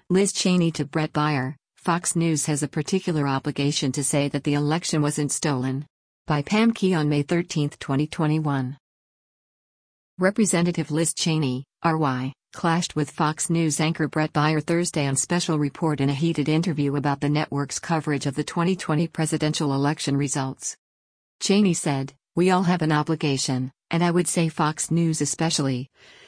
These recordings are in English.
Liz Cheney to Bret Baier, Fox News has a particular obligation to say that the election wasn't stolen. By Pam Key on May 13, 2021. Representative Liz Cheney, RY, clashed with Fox News anchor Bret Baier Thursday on Special Report in a heated interview about the network's coverage of the 2020 presidential election results. Cheney said, "We all have an obligation, and I would say Fox News especially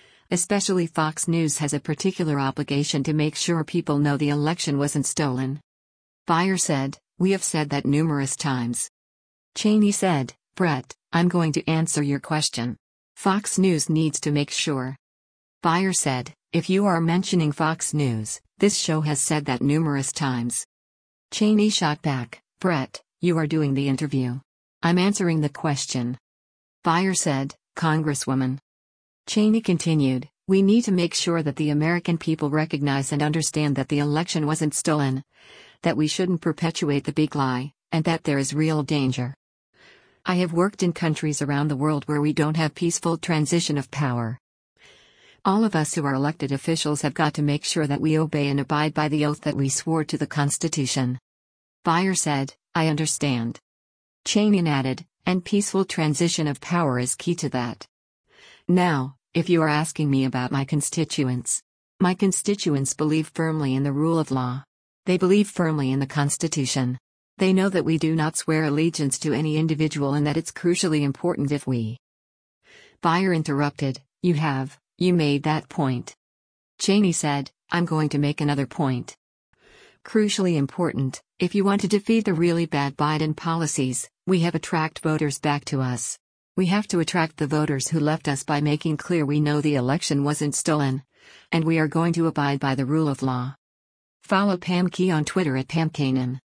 Fox News has a particular obligation to make sure people know the election wasn't stolen." Baier said, "We have said that numerous times." Cheney said, "Bret, I'm going to answer your question. Fox News needs to make sure." Baier said, "If you are mentioning Fox News, this show has said that numerous times." Cheney shot back, "Bret, you are doing the interview. I'm answering the question." Baier said, "Congresswoman." Cheney continued, "We need to make sure that the American people recognize and understand that the election wasn't stolen, that we shouldn't perpetuate the big lie, and that there is real danger. I have worked in countries around the world where we don't have peaceful transition of power. All of us who are elected officials have got to make sure that we obey and abide by the oath that we swore to the Constitution." Baier said, "I understand." Cheney added, "And peaceful transition of power is key to that. Now, if you are asking me about my constituents believe firmly in the rule of law. They believe firmly in the Constitution. They know that we do not swear allegiance to any individual and that it's crucially important if we." Baier interrupted, You made that point." Cheney said, "I'm going to make another point. Crucially important, if you want to defeat the really bad Biden policies, we have to attract voters back to us. We have to attract the voters who left us by making clear we know the election wasn't stolen. And we are going to abide by the rule of law." Follow Pam Key on Twitter at PamKanan.